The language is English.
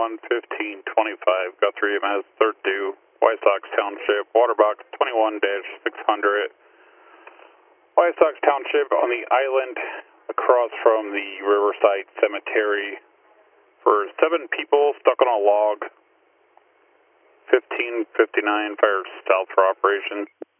1525, Guthrie, Mass. Third due, White Sox Township, water box 21-600. White Sox Township on the island across from the Riverside Cemetery for 7 people stuck on a log. 1559 fire south for operations.